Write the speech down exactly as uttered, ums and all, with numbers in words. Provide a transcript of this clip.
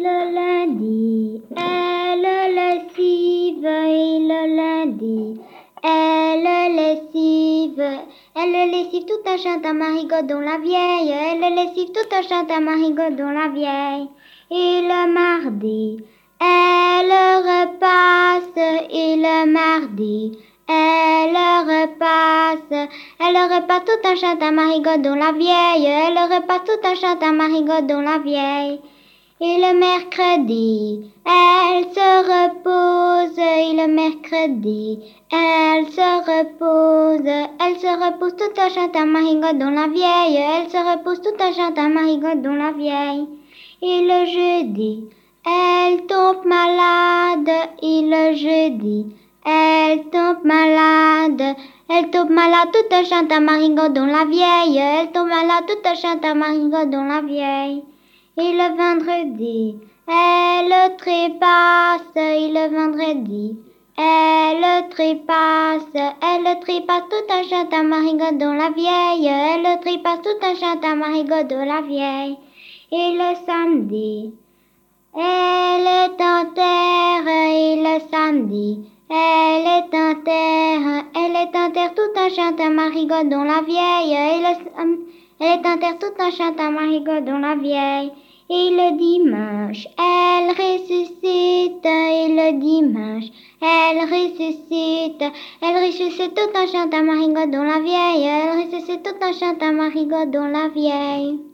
le lundi, elle lessive, et le lundi, elle lessive. Elle lessive tout en chantant Marigodon la vieille, elle lessive tout en chantant Marigodon la vieille. Et le mardi, elle repasse, et le mardi, elle repasse, elle repasse tout en chantant Marigodon la vieille, elle repasse tout en chantant Marigodon la vieille. Et le mercredi, elle se repose, et le mercredi, elle se repose, elle se repose tout en chantant Marigodon la vieille, elle se repose tout en chantant Marigodon la vieille. Et le jeudi, elle tombe malade, et le jeudi, elle tombe malade, elle tombe malade tout en chantant Marigodon la vieille, elle tombe malade tout en chantant Marigodon la vieille. Et le vendredi, elle trépasse, et le vendredi, elle trépasse, elle trépasse tout en chantant Marigodon la vieille, elle trépasse tout en chantant Marigodon la vieille. Et le samedi, elle est en terre, et le samedi, elle est en terre, elle est en terre tout en chantant Marigodon la vieille, et le, elle est en terre tout en chantant Marigodon la vieille. Et le dimanche, elle ressuscite, et le dimanche, elle ressuscite, elle ressuscite tout en chantant Marigodon la vieille, elle ressuscite tout en chantant Marigodon la vieille.